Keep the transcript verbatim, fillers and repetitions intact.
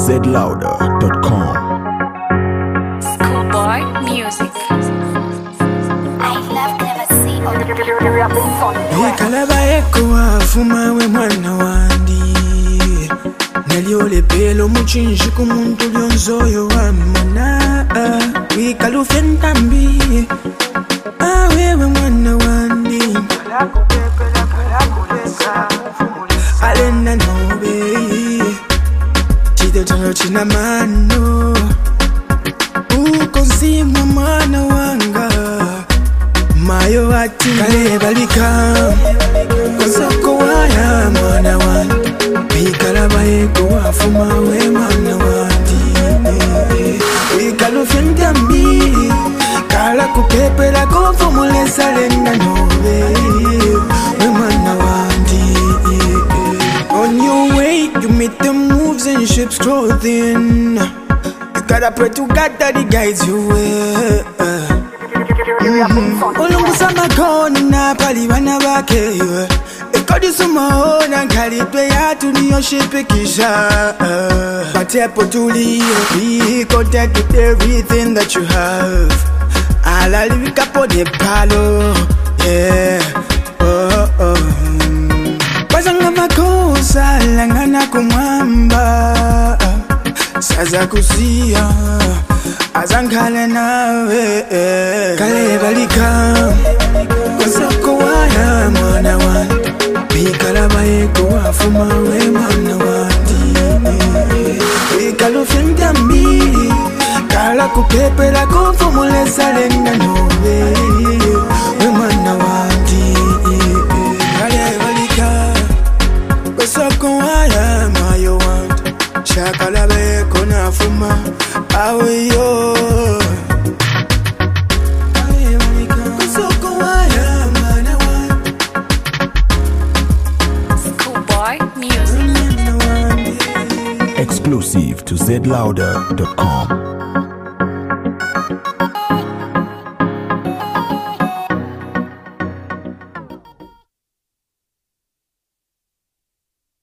z louder dot com. Schoolboy music. I love Clever on the Ikalaba eko afuma we mwana wandi Naliole pelo muchinji kumuntu lyonzoyo wa mana Ikalufen tambi awewe mwana wandi Alena nobe Chide chango china mano Ukonzima mwana wanga Mayo ati kale balika Konsoko waya mwana wandi Ikalaba eko afuma we mwana wandi Ikalufyen tambi Kala kupepela kufumule salenda nobe we mwana wandi On your way you make the moves and ships clothing You gotta pray to God that he guides you well Olungusa makona pali bana bake Ekodi sumaona nkalipe yatu niyoshipikisha Matepo tuliyo be content with everything that you have Alalivika po de palo Yeah Oh oh Bazanga makosa langana kumwamba Saza kusia Azankale nawe Kale balika Konsoko waya mwana wandi Ikalaba eko afuma we mwana wandi Ikalufyen tambi Kala kupepela kufumule salenda nobe we mwana wandi Kale balika Konsoko waya mayo wandi Shakalaba eko nafuma awe yo Schoolboy music. Exclusive to z louder dot com.